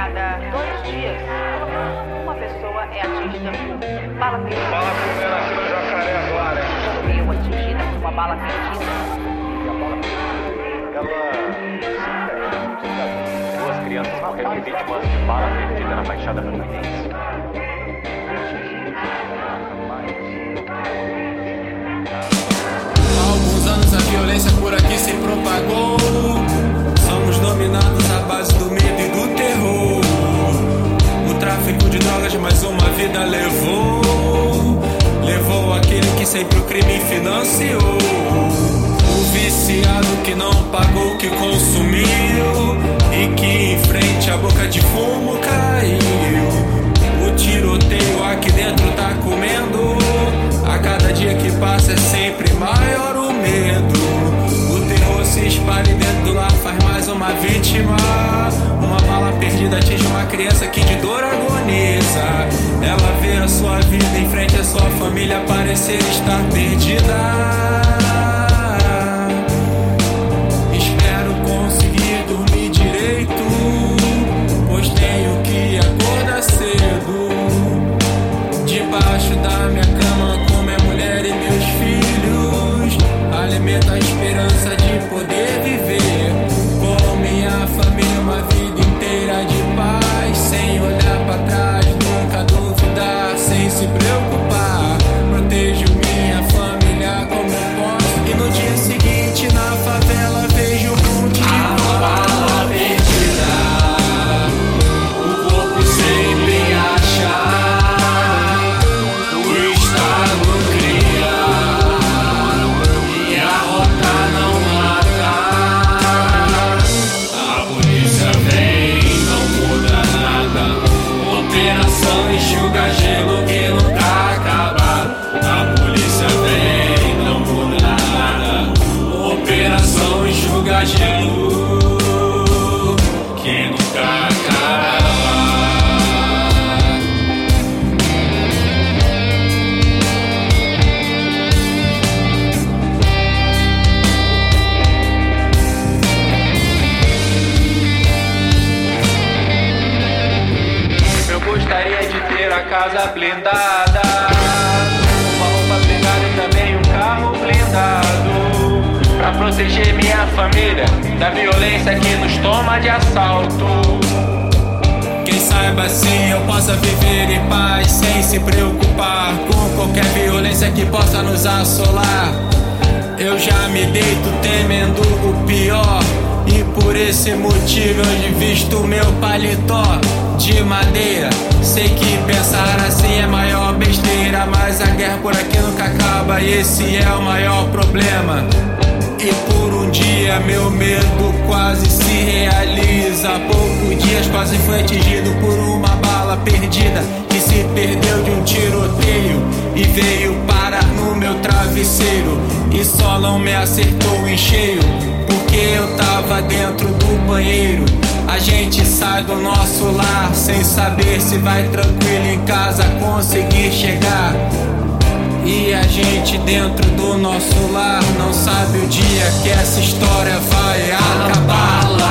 cada 2 dias, uma pessoa é atingida por bala perdida. Bala primeira aqui no Jacaré agora, hein? Morreu atingida por uma bala perdida. E a bala perdida, Duas crianças morreram vítimas de bala perdida na Baixada Fluminense. Há alguns anos a violência por aqui se propagou. Somos dominados à base do medo e do terror. O tráfico de drogas mais uma vida levou. Levou aquele que sempre o crime financiou. O viciado que não pagou o que consumiu e que em frente à boca de fumo caiu. O tiroteio aqui dentro tá comendo. A cada dia que passa é sempre maior o medo. O terror se espalha e dentro do lar faz mais uma vítima. Uma bala perdida atinge uma criança que de dor agoniza. Ela vê a sua vida em frente à sua família parecer estar perdida. Espero conseguir dormir direito, pois tenho que acordar cedo. Debaixo da minha cama com minha mulher e meus filhos, alimento a esperança de poder viver com minha família uma vida inteira de paz, sem olhar pra trás, nunca duvidar, sem se preocupar. Protejo minha família como eu posso e no dia seguinte na favela vejo um monte de bala perdida. O corpo sempre achar. Enxuga gelo que nunca acaba. A polícia vem, não muda nada. Operação enxuga gelo que nunca acaba. Eu gostaria de ter a casa blindada, uma roupa blindada e também um carro blindado, pra proteger minha família da violência que nos toma de assalto. Quem saiba assim eu possa viver em paz, sem se preocupar com qualquer violência que possa nos assolar. Eu já me deito temendo o pior, e por esse motivo eu visto meu paletó de madeira. Sei que pensar assim é maior besteira, mas a guerra por aqui nunca acaba e esse é o maior problema. E por um dia meu medo quase se realiza. Há poucos dias quase foi atingido por uma bala perdida que se perdeu de um tiroteio e veio parar no meu travesseiro. E só não me acertou em cheio porque eu tava dentro do banheiro. A gente sai do nosso lar sem saber se vai tranquilo em casa conseguir chegar. E a gente dentro do nosso lar não sabe o dia que essa história vai acabar.